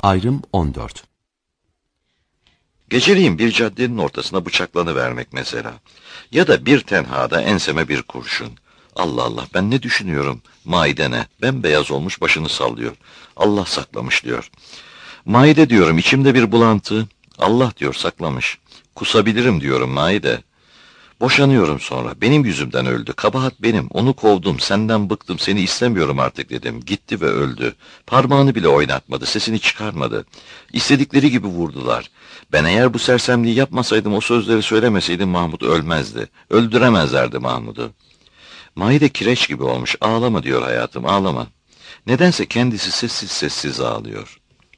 Ayrım 14. Geceliğin bir caddenin ortasına bıçaklanıvermek mesela. Ya da bir tenhada enseme bir kurşun. Allah Allah, ben ne düşünüyorum? Maide ne? Bembeyaz olmuş, başını sallıyor. Allah saklamış diyor. Maide diyorum, içimde bir bulantı. Allah diyor, saklamış. Kusabilirim diyorum Maide. Boşanıyorum sonra. Benim yüzümden öldü. Kabahat benim. Onu kovdum. Senden bıktım. Seni istemiyorum artık dedim. Gitti ve öldü. Parmağını bile oynatmadı. Sesini çıkarmadı. İstedikleri gibi vurdular. Ben eğer bu sersemliği yapmasaydım, o sözleri söylemeseydim Mahmut ölmezdi. Öldüremezlerdi Mahmut'u. Maide kireç gibi olmuş. Ağlama diyor hayatım, ağlama. Nedense kendisi sessiz sessiz ağlıyor.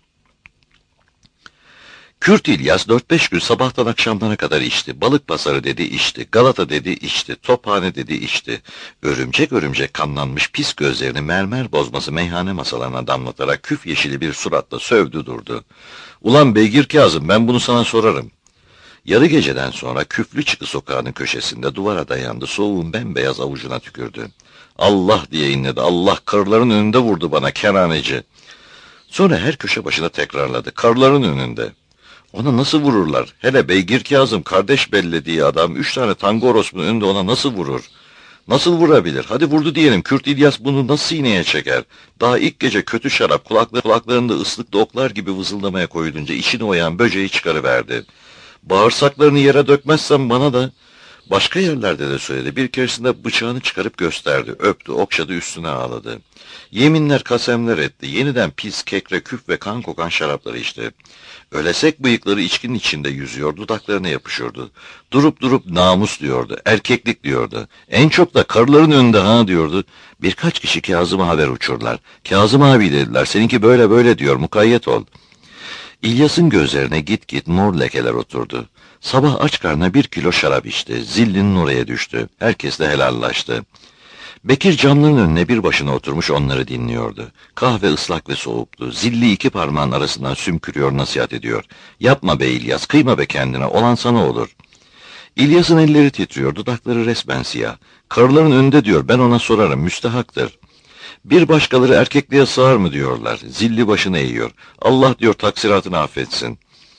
Kürt İlyas 4-5 gün sabahtan akşamlara kadar içti. Balık pazarı dedi içti. Galata dedi içti. Tophane dedi içti. Örümcek örümcek kanlanmış pis gözlerini mermer bozması meyhane masalarına damlatarak küf yeşili bir suratla sövdü durdu. Ulan Beygir Kazım, ben bunu sana sorarım. Yarı geceden sonra Küflü Çıkı sokağının köşesinde duvara dayandı. Soğuğun bembeyaz avucuna tükürdü. Allah diye inledi. Allah, karıların önünde vurdu bana keraneci. Sonra her köşe başına tekrarladı. Karıların önünde. Ona nasıl vururlar? Hele Beygir Kazım, kardeş bellediği adam, 3 tane tango orospunun önünde ona nasıl vurur? Nasıl vurabilir? Hadi vurdu diyelim. Kürt İlyas bunu nasıl sineye çeker? Daha ilk gece kötü şarap kulaklarında ıslıklı oklar gibi vızıldamaya koyulunca içine oyan böceği çıkarıverdi. Bağırsaklarını yere dökmezsem bana da... Başka yerlerde de söyledi. Bir keresinde bıçağını çıkarıp gösterdi. Öptü, okşadı, üstüne ağladı. Yeminler, kasemler etti. Yeniden pis, kekre, küf ve kan kokan şarapları içti. Ölesek bıyıkları içkinin içinde yüzüyor, dudaklarına yapışıyordu. Durup durup namus diyordu, erkeklik diyordu. En çok da karıların önünde ha diyordu. Birkaç kişi Kazım'a haber uçurlar. Kazım abi dediler, seninki böyle böyle diyor, mukayyet ol. İlyas'ın gözlerine git git mor lekeler oturdu. Sabah aç karnına 1 kilo şarap içti. Zillinin oraya düştü. Herkes de helallaştı. Bekir camların önüne bir başına oturmuş onları dinliyordu. Kahve ıslak ve soğuktu. Zilli 2 parmağın arasından sümkürüyor, nasihat ediyor. Yapma be İlyas, kıyma be kendine, olan sana olur. İlyas'ın elleri titriyor, dudakları resmen siyah. Karıların önünde diyor, ben ona sorarım, müstehaktır. Bir başkaları erkekliğe sığar mı diyorlar. Zilli başını eğiyor. Allah diyor taksiratını affetsin.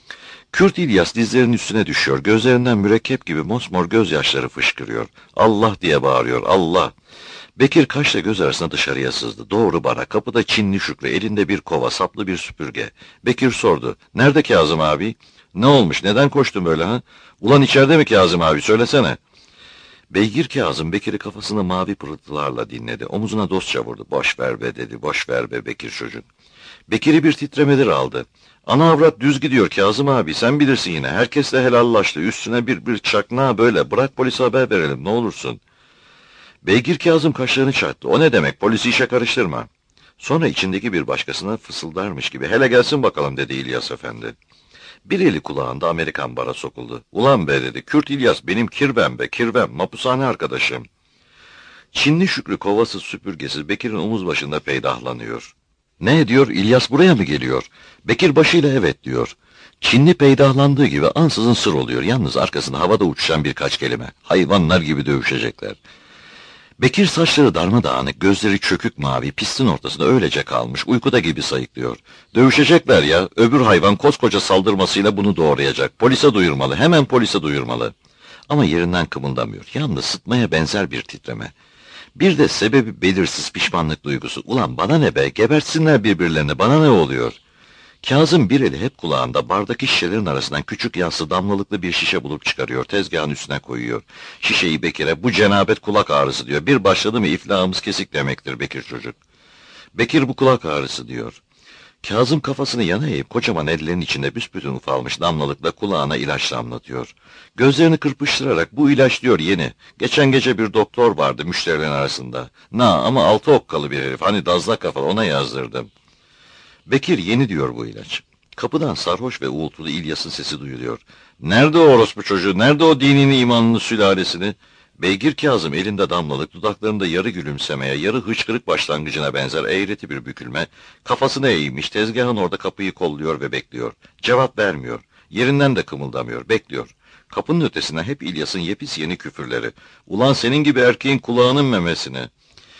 Kürt İlyas dizlerinin üstüne düşüyor. Gözlerinden mürekkep gibi mosmor gözyaşları fışkırıyor. Allah diye bağırıyor. Allah. Bekir kaşla göz arasında dışarıya sızdı. Doğru bara. Kapıda Çinli Şükrü. Elinde bir kova, saplı bir süpürge. Bekir sordu. Nerede Kazım abi? Ne olmuş? Neden koştun böyle ha? Ulan içeride mi Kazım abi? Söylesene. Beygir Kazım Bekir'i kafasını mavi pırıltılarla dinledi. Omuzuna dostça vurdu. Boş ver be dedi. Boş ver be Bekir çocuk. Bekir'i bir titremeler aldı. Ana avrat düz gidiyor Kazım abi, sen bilirsin yine. Herkesle helallaştı. Üstüne bir çaknağı böyle. Bırak polise haber verelim ne olursun. Beygir Kazım kaşlarını çattı. O ne demek? Polisi işe karıştırma. Sonra içindeki bir başkasına fısıldarmış gibi. Hele gelsin bakalım dedi İlyas Efendi. Bir eli kulağında Amerikan bara sokuldu. Ulan be dedi. Kürt İlyas benim kirvem be kirvem. Mapushane arkadaşım. Çinli Şükrü kovasız süpürgesiz Bekir'in omuz başında peydahlanıyor. Ne diyor? İlyas buraya mı geliyor? Bekir başıyla evet diyor. Çinli peydahlandığı gibi ansızın sır oluyor. Yalnız arkasında havada uçuşan birkaç kelime. Hayvanlar gibi dövüşecekler. Bekir saçları darmadağınık, gözleri çökük mavi, pistin ortasında öylece kalmış, uykuda gibi sayıklıyor. Dövüşecekler ya, öbür hayvan koskoca saldırmasıyla bunu doğrayacak. Polise duyurmalı, hemen polise duyurmalı. Ama yerinden kımıldamıyor. Yalnız sıtmaya benzer bir titreme. Bir de sebebi belirsiz pişmanlık duygusu. Ulan bana ne be, gebertsinler birbirlerini, bana ne oluyor? Kazım bir eli hep kulağında, bardaki şişelerin arasından küçük yassı damlalıklı bir şişe bulup çıkarıyor, tezgahın üstüne koyuyor. Şişeyi Bekir'e, bu cenabet kulak ağrısı diyor. Bir başladı mı iflahımız kesik demektir Bekir çocuk. Bekir bu kulak ağrısı diyor. Kazım kafasını yana eğip kocaman ellerinin içinde büsbütün ufalmış damlalıkla kulağına ilaç damlatıyor. Gözlerini kırpıştırarak bu ilaç diyor yeni. Geçen gece bir doktor vardı müşterilerin arasında. Ama 6 okkalı bir herif, hani dazlak kafalı, ona yazdırdım. Bekir yeni diyor bu ilaç. Kapıdan sarhoş ve uğultulu İlyas'ın sesi duyuluyor. Nerede o orospu çocuğu, nerede o dinini imanını sülalesini? Beygir Kazım elinde damlalık, dudaklarında yarı gülümsemeye, yarı hıçkırık başlangıcına benzer eğreti bir bükülme, kafasını eğmiş, tezgahın orada kapıyı kolluyor ve bekliyor. Cevap vermiyor, yerinden de kımıldamıyor, bekliyor. Kapının ötesine hep İlyas'ın yepis yeni küfürleri. Ulan senin gibi erkeğin kulağının memesini.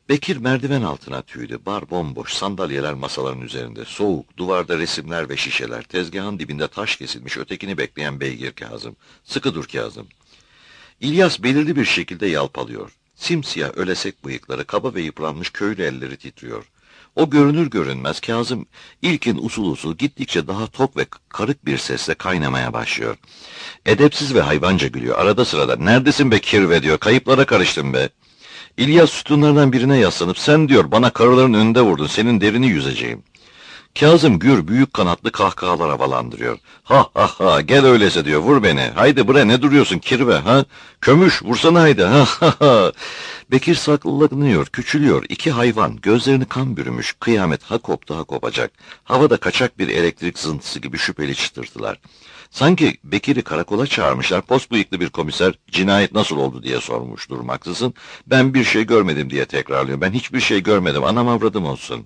Bekir merdiven altına tüydü. Bar bomboş, sandalyeler masaların üzerinde. Soğuk, duvarda resimler ve şişeler. Tezgahın dibinde taş kesilmiş, ötekini bekleyen Beygir Kazım. Sıkı dur Kazım. İlyas belirli bir şekilde yalpalıyor. Simsiyah ölesek bıyıkları, kaba ve yıpranmış köylü elleri titriyor. O görünür görünmez Kazım ilkin usul usul gittikçe daha tok ve karık bir sesle kaynamaya başlıyor. Edepsiz ve hayvanca gülüyor. Arada sırada neredesin be kirve diyor. Kayıplara karıştın be. İlyas sütunlardan birine yaslanıp sen diyor bana karıların önünde vurdun senin derini yüzeceğim. Kazım gür büyük kanatlı kahkahalar havalandırıyor. Ha ha ha gel öyleyse diyor vur beni. Haydi bre ne duruyorsun kirve ha? Kömüş vursana haydi ha ha ha. Bekir saklanıyor küçülüyor. İki hayvan gözlerini kan bürümüş. Kıyamet ha koptu ha kopacak. Havada kaçak bir elektrik zıntısı gibi şüpheli çıtırtılar. Sanki Bekir'i karakola çağırmışlar. Pos bıyıklı bir komiser cinayet nasıl oldu diye sormuş durmaksızın. Ben bir şey görmedim diye tekrarlıyor. Ben hiçbir şey görmedim anam avradım olsun.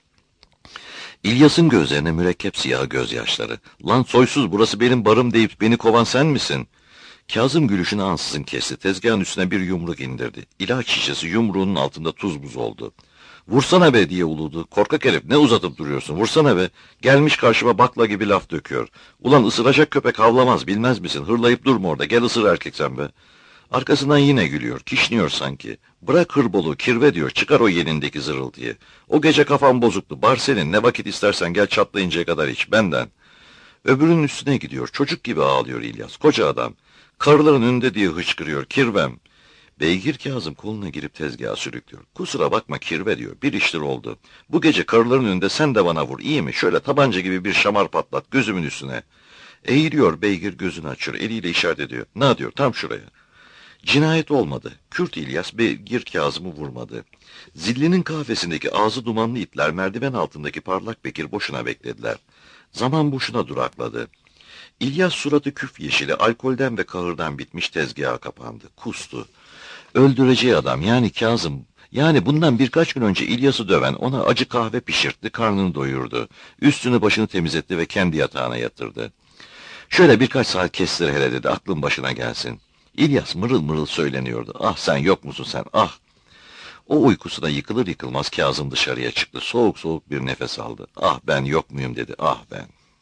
İlyas'ın gözlerine mürekkep siyahı gözyaşları. Lan soysuz burası benim barım deyip beni kovan sen misin? Kazım gülüşünü ansızın kesti. Tezgahın üstüne bir yumruk indirdi. İlaç şişesi yumruğunun altında tuz buz oldu. Vursana be diye uludu. Korkak herif ne uzatıp duruyorsun vursana be. Gelmiş karşıma bakla gibi laf döküyor. Ulan ısıracak köpek havlamaz bilmez misin? Hırlayıp durma orada gel ısır erkek sen be. Arkasından yine gülüyor, kişniyor sanki. Bırak hırbolu, kirve diyor, çıkar o yenindeki zırıltıyı. O gece kafam bozuktu, bar senin, ne vakit istersen gel çatlayıncaya kadar iç, benden. Öbürünün üstüne gidiyor, çocuk gibi ağlıyor İlyas, koca adam. Karıların önünde diye hıçkırıyor, kirvem. Beygir Kazım koluna girip tezgaha sürüklüyor. Kusura bakma kirve diyor, bir iştir oldu. Bu gece karıların önünde sen de bana vur, iyi mi? Şöyle tabanca gibi bir şamar patlat, gözümün üstüne. Eğiliyor Beygir gözünü açıyor, eliyle işaret ediyor. Ne diyor, tam şuraya. Cinayet olmadı. Kürt İlyas Beygir Kazım'ı vurmadı. Zillinin kahvesindeki ağzı dumanlı itler merdiven altındaki parlak Bekir boşuna beklediler. Zaman boşuna durakladı. İlyas suratı küf yeşili, alkolden ve kahırdan bitmiş tezgaha kapandı. Kustu. Öldüreceği adam yani Kazım. Yani bundan birkaç gün önce İlyas'ı döven ona acı kahve pişirtti, karnını doyurdu. Üstünü başını temizletti ve kendi yatağına yatırdı. Şöyle birkaç saat kestir hele dedi, aklın başına gelsin. İlyas mırıl mırıl söyleniyordu. Ah sen yok musun sen ah. O uykusuna yıkılır yıkılmaz Kazım dışarıya çıktı. Soğuk soğuk bir nefes aldı. Ah ben yok muyum dedi. Ah ben.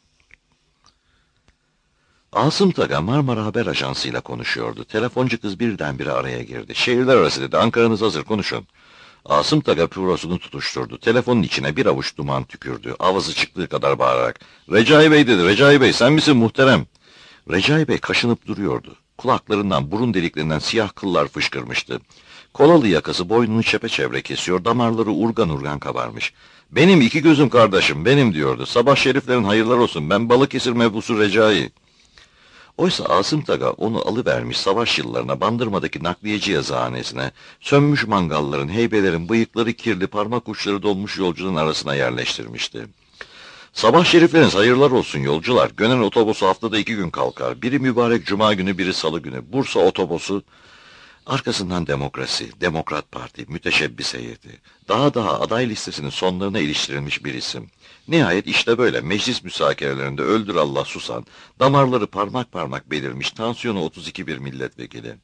Asım Taga Marmara Haber Ajansı'yla konuşuyordu. Telefoncu kız birdenbire araya girdi. Şehirler arası dedi. Ankara'nız hazır konuşun. Asım Taga pürosunu tutuşturdu. Telefonun içine bir avuç duman tükürdü. Avazı çıktığı kadar bağırarak. Recai Bey dedi. Recai Bey sen misin muhterem? Recai Bey kaşınıp duruyordu. Kulaklarından, burun deliklerinden siyah kıllar fışkırmıştı. Kolalı yakası boynunu çepeçevre kesiyor, damarları urgan urgan kabarmış. Benim iki gözüm kardeşim, benim diyordu. Sabah şeriflerin hayırlar olsun, ben Balıkesir mebusu Recai. Oysa Asım Taga onu alıvermiş savaş yıllarına Bandırma'daki nakliyeci yazıhanesine, sönmüş mangalların, heybelerin, bıyıkları kirli, parmak uçları dolmuş yolcunun arasına yerleştirmişti. Sabah şerifleriniz hayırlar olsun yolcular. Gönen otobosu haftada 2 gün kalkar. Biri mübarek cuma günü, biri salı günü. Bursa otobosu. Arkasından demokrasi, Demokrat Parti, müteşebbis heyeti. Daha aday listesinin sonlarına iliştirilmiş bir isim. Nihayet işte böyle meclis müsakerelerinde öldür Allah susan, damarları parmak parmak belirmiş, tansiyonu 32 bir milletvekili.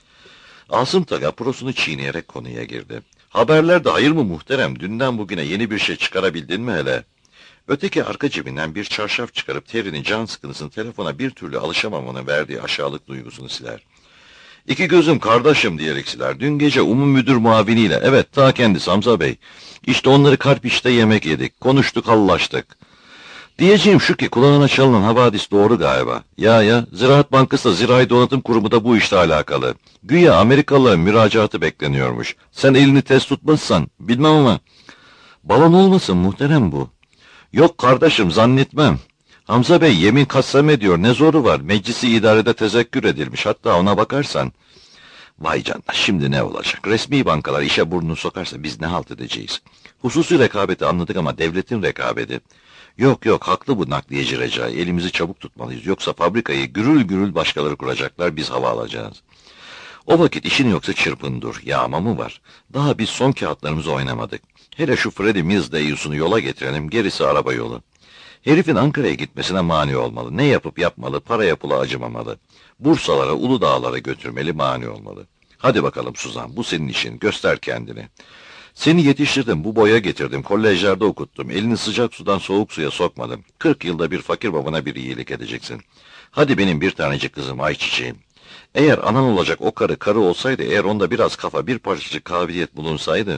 Asım Taga prosunu çiğneyerek konuya girdi. Haberlerde hayır mı muhterem? Dünden bugüne yeni bir şey çıkarabildin mi hele? Öteki arka cebinden bir çarşaf çıkarıp terini, can sıkıntısını telefona bir türlü alışamamanın verdiği aşağılık duygusunu siler. İki gözüm kardeşim diyerek siler. Dün gece umum müdür muaviniyle, evet ta kendisi Hamza Bey. İşte onları Karpiş'te yemek yedik, konuştuk, hallaştık. Diyeceğim şu ki kulağına çalınan havadis doğru galiba. Ya, Ziraat Bankası da Zirai Donatım Kurumu da bu işte alakalı. Güya Amerikalıların müracaatı bekleniyormuş. Sen elini test tutmazsan, bilmem ama. Balon olmasın muhterem bu. Yok kardeşim zannetmem. Hamza Bey yemin kassam ediyor ne zoru var. Meclisi idarede tezekkür edilmiş hatta ona bakarsan. Vay canına şimdi ne olacak? Resmi bankalar işe burnunu sokarsa biz ne halt edeceğiz? Hususi rekabeti anladık ama devletin rekabeti. Yok haklı bu nakliyeci Recai. Elimizi çabuk tutmalıyız. Yoksa fabrikayı gürül gürül başkaları kuracaklar biz hava alacağız. O vakit işin yoksa çırpın dur. Yağma mı var? Daha biz son kağıtlarımızı oynamadık. Hele şu Freddie Mills deyyusunu yola getirelim, gerisi araba yolu. Herifin Ankara'ya gitmesine mani olmalı. Ne yapıp yapmalı, paraya pula acımamalı. Bursalara, Uludağlara götürmeli, mani olmalı. Hadi bakalım Suzan, bu senin işin, göster kendini. Seni yetiştirdim, bu boya getirdim, kolejlerde okuttum, elini sıcak sudan soğuk suya sokmadım. 40 yılda bir fakir babana bir iyilik edeceksin. Hadi benim bir tanecik kızım, ayçiçeğim. Eğer anan olacak o karı olsaydı, eğer onda biraz kafa, bir parçacık kabiliyet bulunsaydı...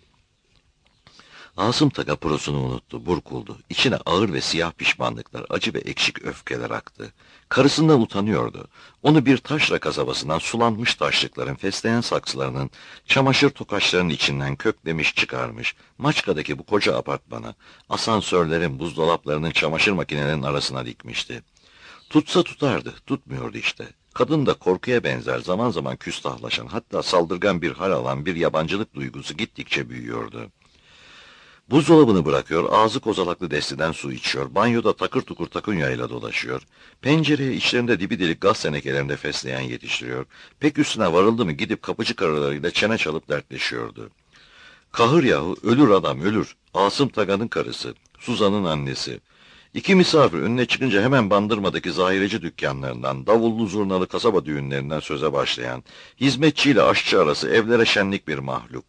Asım Taka prosunu unuttu, burkuldu. İçine ağır ve siyah pişmanlıklar, acı ve ekşik öfkeler aktı. Karısından utanıyordu. Onu bir taşra kasabasından sulanmış taşlıkların, fesleğen saksılarının, çamaşır tokaçlarının içinden köklemiş çıkarmış. Maçka'daki bu koca apartmana, asansörlerin, buzdolaplarının, çamaşır makinelerinin arasına dikmişti. Tutsa tutardı, tutmuyordu işte. Kadın da korkuya benzer, zaman zaman küstahlaşan, hatta saldırgan bir hal alan bir yabancılık duygusu gittikçe büyüyordu. Buzdolabını bırakıyor, ağzı kozalaklı desteden su içiyor, banyoda takır tukur takunyayla dolaşıyor, pencereye içlerinde dibi delik gaz tenekelerinde fesleğen yetiştiriyor, pek üstüne varıldı mı gidip kapıcı karılarıyla çene çalıp dertleşiyordu. Kahır yahu, ölür adam ölür, Asım Taga'nın karısı, Suzan'ın annesi. İki misafir önüne çıkınca hemen Bandırma'daki zahireci dükkanlarından, davullu zurnalı kasaba düğünlerinden söze başlayan, hizmetçiyle aşçı arası evlere şenlik bir mahluk.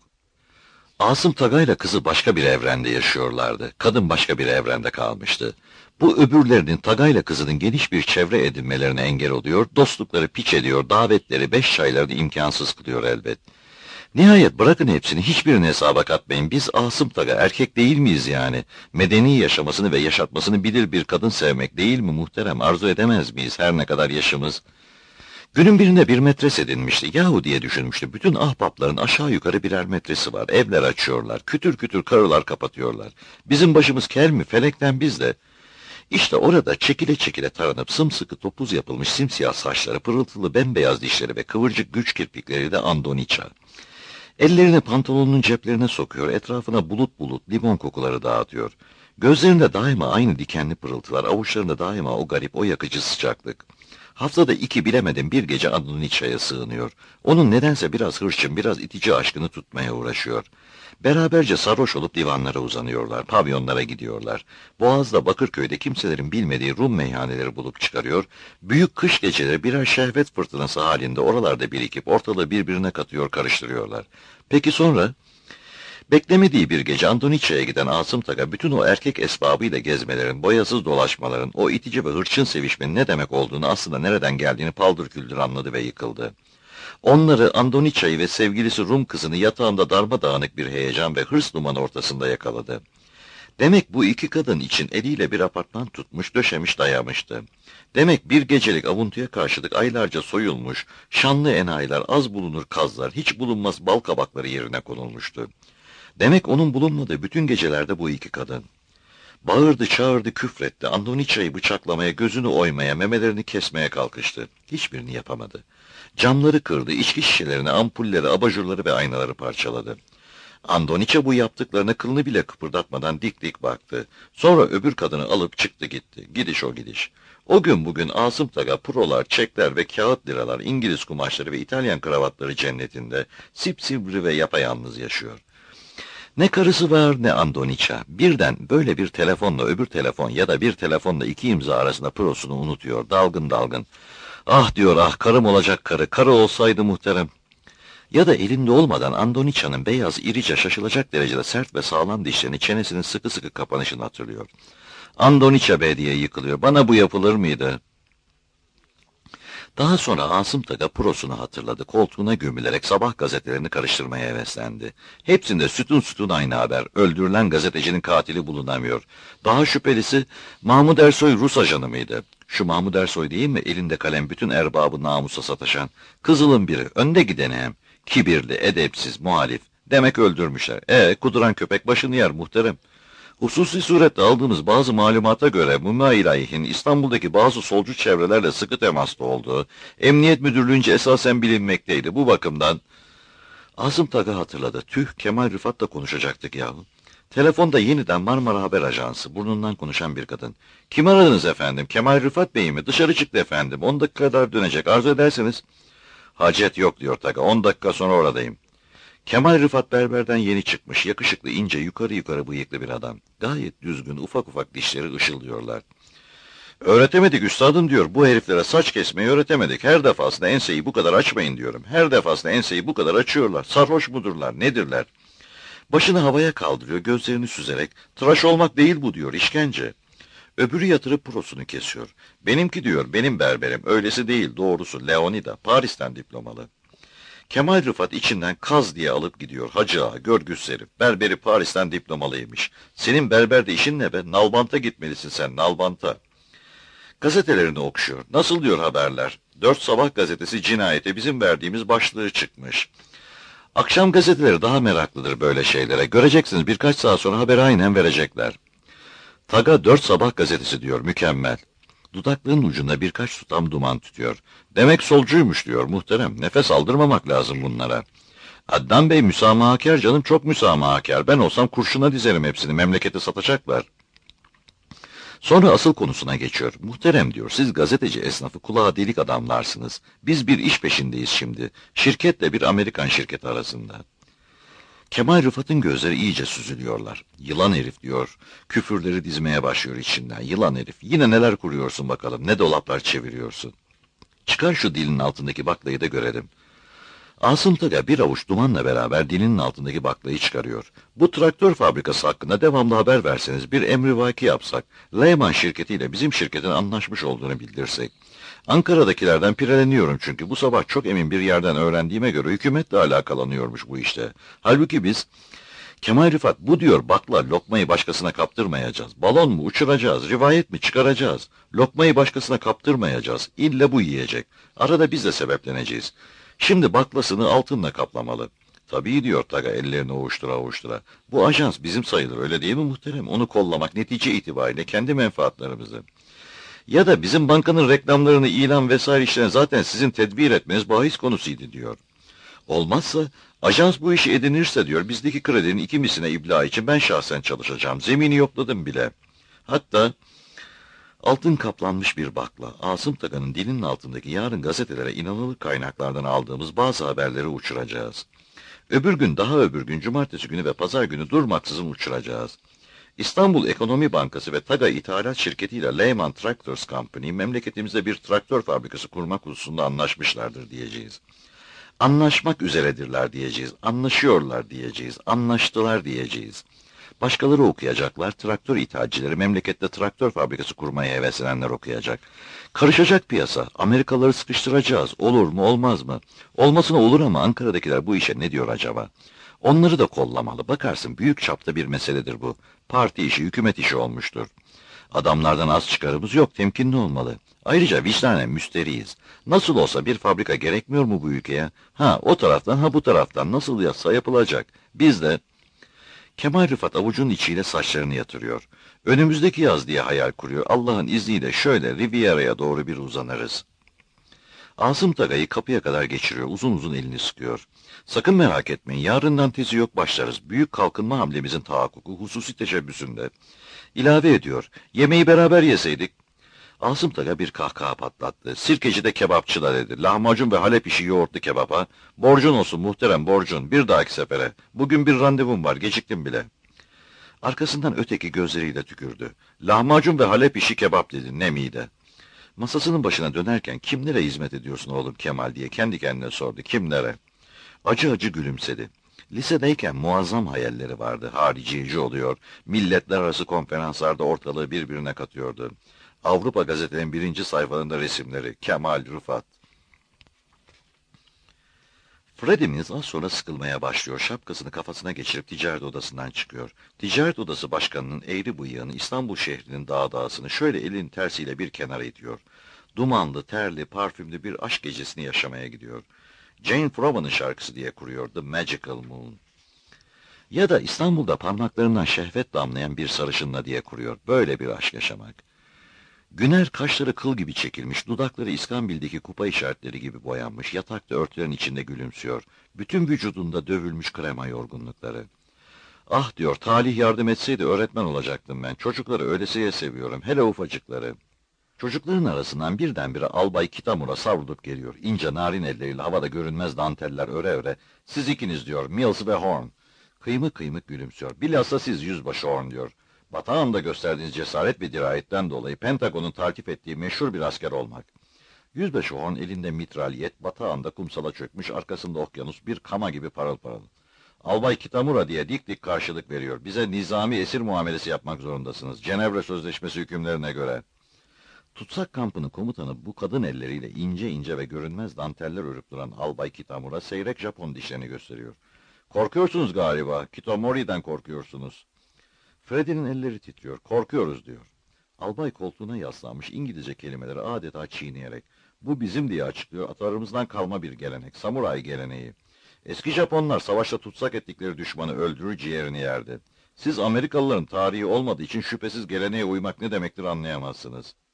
Asım Taga'yla kızı başka bir evrende yaşıyorlardı. Kadın başka bir evrende kalmıştı. Bu öbürlerinin Taga'yla kızının geniş bir çevre edinmelerine engel oluyor, dostlukları piç ediyor, davetleri, beş çaylarını imkansız kılıyor elbet. Nihayet bırakın hepsini, hiçbirini hesaba katmayın. Biz Asım Taga erkek değil miyiz yani? Medeni yaşamasını ve yaşatmasını bilir bir kadın sevmek değil mi muhterem? Arzu edemez miyiz her ne kadar yaşımız? Günün birinde bir metres edinmişti. Yahu diye düşünmüştü. Bütün ahbapların aşağı yukarı birer metresi var. Evler açıyorlar. Kütür kütür karılar kapatıyorlar. Bizim başımız kel mi? Felekten biz de. İşte orada çekile çekile taranıp sımsıkı topuz yapılmış simsiyah saçları, pırıltılı bembeyaz dişleri ve kıvırcık güç kirpikleri de Andoniça. Ellerini pantolonunun ceplerine sokuyor, etrafına bulut bulut limon kokuları dağıtıyor. Gözlerinde daima aynı dikenli pırıltılar, avuçlarında daima o garip, o yakıcı sıcaklık. Haftada iki bilemedim bir gece Andoniça'ya sığınıyor. Onun nedense biraz hırçın, biraz itici aşkını tutmaya uğraşıyor. Beraberce sarhoş olup divanlara uzanıyorlar, pavyonlara gidiyorlar. Boğaz'da, Bakırköy'de kimselerin bilmediği Rum meyhaneleri bulup çıkarıyor. Büyük kış geceleri birer şehvet fırtınası halinde oralarda birikip ortalığı birbirine katıyor, karıştırıyorlar. Peki sonra? Beklemediği bir gece Andoniça'ya giden Asım Taga bütün o erkek esbabıyla gezmelerin, boyasız dolaşmaların, o itici ve hırçın sevişmenin ne demek olduğunu, aslında nereden geldiğini paldır küldür anladı ve yıkıldı. Onları, Andoniça'yı ve sevgilisi Rum kızını yatağında darmadağınık bir heyecan ve hırs dumanı ortasında yakaladı. Demek bu iki kadın için eliyle bir apartman tutmuş, döşemiş, dayamıştı. Demek bir gecelik avuntuya karşılık aylarca soyulmuş, şanlı enayiler, az bulunur kazlar, hiç bulunmaz bal kabakları yerine konulmuştu. Demek onun bulunmadığı bütün gecelerde bu iki kadın. Bağırdı, çağırdı, küfretti, Andoniça'yı bıçaklamaya, gözünü oymaya, memelerini kesmeye kalkıştı. Hiçbirini yapamadı. Camları kırdı, içki şişelerini, ampulleri, abajurları ve aynaları parçaladı. Andoniça bu yaptıklarına kılını bile kıpırdatmadan dik dik baktı. Sonra öbür kadını alıp çıktı gitti. Gidiş o gidiş. O gün bugün Asım Taga purolar, çekler ve kağıt liralar, İngiliz kumaşları ve İtalyan kravatları cennetinde sipsivri ve yapayalnız yaşıyor. Ne karısı var ne Andoniça. Birden böyle bir telefonla öbür telefon ya da bir telefonla iki imza arasında prosunu unutuyor dalgın dalgın. Ah diyor, ah karım olacak karı, karı olsaydı muhterem. Ya da elinde olmadan Andoniça'nın beyaz, irice, şaşılacak derecede sert ve sağlam dişlerini, çenesinin sıkı sıkı kapanışını hatırlıyor. Andoniça be diye yıkılıyor. Bana bu yapılır mıydı? Daha sonra Asım Taga prosunu hatırladı. Koltuğuna gömülerek sabah gazetelerini karıştırmaya heveslendi. Hepsinde sütun sütun aynı haber. Öldürülen gazetecinin katili bulunamıyor. Daha şüphelisi Mahmud Ersoy Rus ajanı mıydı? Şu Mahmud Ersoy değil mi? Elinde kalem bütün erbabı namusa sataşan. Kızılın biri. Önde gideni hem. Kibirli, edepsiz, muhalif. Demek öldürmüşler. Kuduran köpek başını yer muhterem. Hususi surette aldığımız bazı malumata göre Mümailah'in İstanbul'daki bazı solcu çevrelerle sıkı temasta olduğu, Emniyet Müdürlüğü'nce esasen bilinmekteydi. Bu bakımdan Asım Taga hatırladı. Tüh, Kemal Rıfat'la konuşacaktık yahu. Telefonda yeniden Marmara Haber Ajansı, burnundan konuşan bir kadın. Kim aradınız efendim? Kemal Rıfat Bey mi? Dışarı çıktı efendim. 10 dakika kadar dönecek. Arzu ederseniz. Hacet yok diyor Taga. 10 dakika sonra oradayım. Kemal Rıfat berberden yeni çıkmış, yakışıklı, ince, yukarı yukarı bıyıklı bir adam. Gayet düzgün, ufak ufak dişleri ışıldıyorlar. Öğretemedik üstadım diyor, bu heriflere saç kesmeyi öğretemedik. Her defasında enseyi bu kadar açmayın diyorum. Her defasında enseyi bu kadar açıyorlar. Sarhoş mudurlar, nedirler? Başını havaya kaldırıyor, gözlerini süzerek, tıraş olmak değil bu diyor, işkence. Öbürü yatırıp prosunu kesiyor. Benimki diyor, benim berberim, öylesi değil, doğrusu Leonida, Paris'ten diplomalı. Kemal Rıfat içinden kaz diye alıp gidiyor. Hacı ağa, görgüs herif, berberi Paris'ten diplomalıymış. Senin berberde işin ne be? Nalbant'a gitmelisin sen, Nalbant'a. Gazetelerini okşuyor. Nasıl diyor haberler? 4 Sabah gazetesi cinayete bizim verdiğimiz başlığı çıkmış. Akşam gazeteleri daha meraklıdır böyle şeylere. Göreceksiniz birkaç saat sonra haberi aynen verecekler. Taga 4 Sabah gazetesi diyor, mükemmel. Dudaklarının ucunda birkaç tutam duman tutuyor. Demek solcuymuş diyor, muhterem. Nefes aldırmamak lazım bunlara. Adnan Bey müsamahakar canım, çok müsamahakar. Ben olsam kurşuna dizerim hepsini, memlekete satacaklar. Sonra asıl konusuna geçiyor. Muhterem diyor, siz gazeteci esnafı kulağa delik adamlarsınız. Biz bir iş peşindeyiz şimdi. Şirketle bir Amerikan şirketi arasında. Kemal Rıfat'ın gözleri iyice süzülüyorlar. Yılan herif diyor. Küfürleri dizmeye başlıyor içinden. Yılan herif. Yine neler kuruyorsun bakalım. Ne dolaplar çeviriyorsun. Çıkar şu dilin altındaki baklayı da görelim. Asım Taga bir avuç dumanla beraber dilinin altındaki baklayı çıkarıyor. Bu traktör fabrikası hakkında devamlı haber verseniz, bir emrivaki yapsak, Lehman şirketiyle bizim şirketin anlaşmış olduğunu bildirsek. Ankara'dakilerden pireleniyorum çünkü bu sabah çok emin bir yerden öğrendiğime göre hükümetle alakalanıyormuş bu işte. Halbuki biz, Kemal Rıfat bu diyor, bakla lokmayı başkasına kaptırmayacağız. Balon mu uçuracağız, rivayet mi çıkaracağız? Lokmayı başkasına kaptırmayacağız. İlle bu yiyecek. Arada biz de sebepleneceğiz. Şimdi baklasını altınla kaplamalı. Tabii diyor Taga ellerini ovuştura ovuştura. Bu ajans bizim sayılır, öyle değil mi muhterem? Onu kollamak netice itibariyle kendi menfaatlarımızı. Ya da bizim bankanın reklamlarını, ilan vesaire işlerine zaten sizin tedbir etmeniz bahis konusuydu diyor. Olmazsa ajans bu işi edinirse diyor, bizdeki kredinin 2 misline ibla için ben şahsen çalışacağım. Zemini yokladım bile. Hatta altın kaplanmış bir bakla, Asım Taga'nın dilinin altındaki yarın gazetelere inanılır kaynaklardan aldığımız bazı haberleri uçuracağız. Öbür gün, daha öbür gün, cumartesi günü ve pazar günü durmaksızın uçuracağız. İstanbul Ekonomi Bankası ve Taga İthalat Şirketi ile Lehman Tractors Company memleketimizde bir traktör fabrikası kurmak hususunda anlaşmışlardır diyeceğiz. Anlaşmak üzeredirler diyeceğiz, anlaşıyorlar diyeceğiz, anlaştılar diyeceğiz. Başkaları okuyacaklar, traktör ithalcileri memlekette traktör fabrikası kurmaya heveslenenler okuyacak. Karışacak piyasa, Amerikalıları sıkıştıracağız, olur mu olmaz mı? Olmasına olur ama Ankara'dakiler bu işe ne diyor acaba? Onları da kollamalı, bakarsın büyük çapta bir meseledir bu. Parti işi, hükümet işi olmuştur. Adamlardan az çıkarımız yok, temkinli olmalı. Ayrıca vicdanen müsteriyiz. Nasıl olsa bir fabrika gerekmiyor mu bu ülkeye? Ha o taraftan ha bu taraftan nasıl yazsa yapılacak. Biz de... Kemal Rıfat avucunun içiyle saçlarını yatırıyor. Önümüzdeki yaz diye hayal kuruyor. Allah'ın izniyle şöyle Riviera'ya doğru bir uzanırız. Asım Taga'yı kapıya kadar geçiriyor. Uzun uzun elini sıkıyor. Sakın merak etmeyin. Yarından tezi yok başlarız. Büyük kalkınma hamlemizin tahakkuku hususi teşebbüsünde. İlave ediyor. Yemeği beraber yeseydik. Asım Taga bir kahkaha patlattı. Sirkeci de kebapçı da dedi. Lahmacun ve Halep işi yoğurtlu kebaba. Borcun olsun muhterem, borcun. Bir dahaki sefere. Bugün bir randevum var, geciktim bile. Arkasından öteki gözleriyle tükürdü. Lahmacun ve Halep işi kebap dedi. Ne mide. Masasının başına dönerken kimlere hizmet ediyorsun oğlum Kemal diye kendi kendine sordu. Kimlere? Acı acı gülümsedi. Lisedeyken muazzam hayalleri vardı. Hariciyeci oluyor. Milletler arası konferanslarda ortalığı birbirine katıyordu. Avrupa gazetenin 1. sayfalarında resimleri. Kemal Rıfat. Freddy'miz az sonra sıkılmaya başlıyor. Şapkasını kafasına geçirip ticaret odasından çıkıyor. Ticaret odası başkanının eğri bıyığını, İstanbul şehrinin dağdağısını şöyle elin tersiyle bir kenara itiyor. Dumanlı, terli, parfümlü bir aşk gecesini yaşamaya gidiyor. Jane Froban'ın şarkısı diye kuruyor. The Magical Moon. Ya da İstanbul'da parmaklarından şehvet damlayan bir sarışınla diye kuruyor. Böyle bir aşk yaşamak. Güner kaşları kıl gibi çekilmiş, dudakları İskambil'deki kupa işaretleri gibi boyanmış, yatakta örtülerin içinde gülümsüyor. Bütün vücudunda dövülmüş krema yorgunlukları. Ah diyor, talih yardım etseydi öğretmen olacaktım ben. Çocukları öylesiye seviyorum, hele ufacıkları. Çocukların arasından birdenbire Albay Kitamura savrulup geliyor. İnce narin elleriyle havada görünmez danteller öre öre. Siz ikiniz diyor, Mills ve Horn. Kıymık kıymık gülümsüyor. Bilhassa siz yüzbaşı Horn diyor. Batağan'da gösterdiğiniz cesaret ve dirayetten dolayı Pentagon'un takip ettiği meşhur bir asker olmak. Yüzbaşı Horn elinde mitralyet, Batağan'da kumsala çökmüş, arkasında okyanus, bir kama gibi parıl parıl. Albay Kitamura diye dik dik karşılık veriyor. Bize nizami esir muamelesi yapmak zorundasınız. Cenevre Sözleşmesi hükümlerine göre. Tutsak kampının komutanı bu kadın elleriyle ince ince ve görünmez danteller örüp duran Albay Kitamura seyrek Japon dişlerini gösteriyor. Korkuyorsunuz galiba. Kitamori'den korkuyorsunuz. Freddy'nin elleri titriyor. Korkuyoruz diyor. Albay koltuğuna yaslanmış İngilizce kelimeleri adeta çiğneyerek. Bu bizim diye açıklıyor. Atalarımızdan kalma bir gelenek. Samuray geleneği. Eski Japonlar savaşta tutsak ettikleri düşmanı öldürür ciğerini yerdi. Siz Amerikalıların tarihi olmadığı için şüphesiz geleneğe uymak ne demektir anlayamazsınız.